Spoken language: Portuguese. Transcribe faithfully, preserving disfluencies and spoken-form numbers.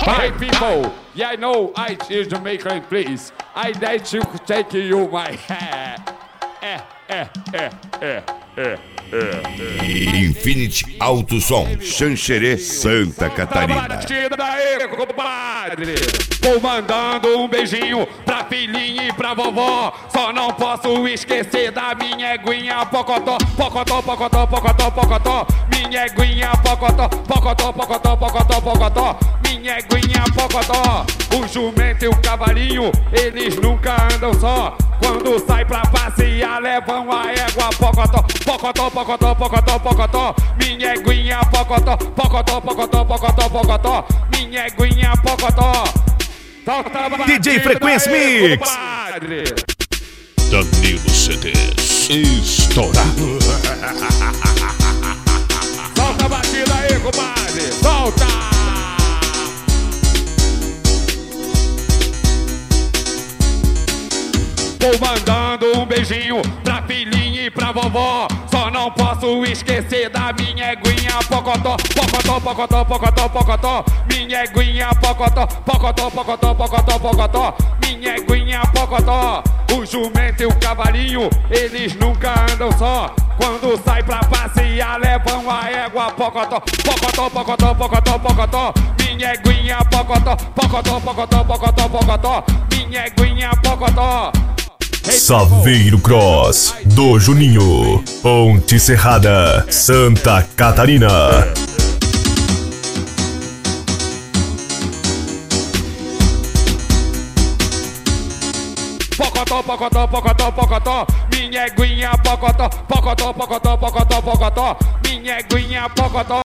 Hey people, yeah I know I is Jamaican please. I like to take you my hair. É, é, é, é, é, é. Infinity Auto Som, Xanxerê, Santa Catarina. Daí, compadre. Vou mandando um beijinho pra filhinha e pra vovó. Só não posso esquecer da minha eguinha pocotó, pocotó, pocotó, pocotó, pocotó. Minha eguinha pocotó, pocotó, pocotó, pocotó, pocotó. Minha eguinha pocotó. O jumento e o cavalinho, eles nunca andam só. Quando sai pra passear, levam a égua pocotó, pocotó, pocotó, pocotó, pocotó. Minha eguinha pocotó, pocotó, pocotó, pocotó, pocotó. Minha eguinha pocotó. D J Frequência Mix. Danilo C Ds, estourado. Solta a batida aí, compadre. Solta! Vou mandando um beijinho pra filhinha e pra vovó. Só não posso esquecer da minha eguinha pocotó, pocotó, pocotó, pocotó, pocotó. Minha eguinha pocotó, pocotó, pocotó, pocotó, pocotó. Minha eguinha pocotó. O jumento e o cavalinho, eles nunca andam só. Quando sai pra passear, levam a égua pocotó, pocotó, pocotó, pocotó, pocotó. Minha eguinha pocotó, pocotó, pocotó, pocotó, pocotó. Minha eguinha pocotó. Saveiro Cross, do Juninho, Ponte Serrada, Santa Catarina. Pocotó, pocotó, pocotó, pocotó. Minha eguinha pocotó, pocotó, pocotó, pocotó, pocotó. Minha eguinha pocotó.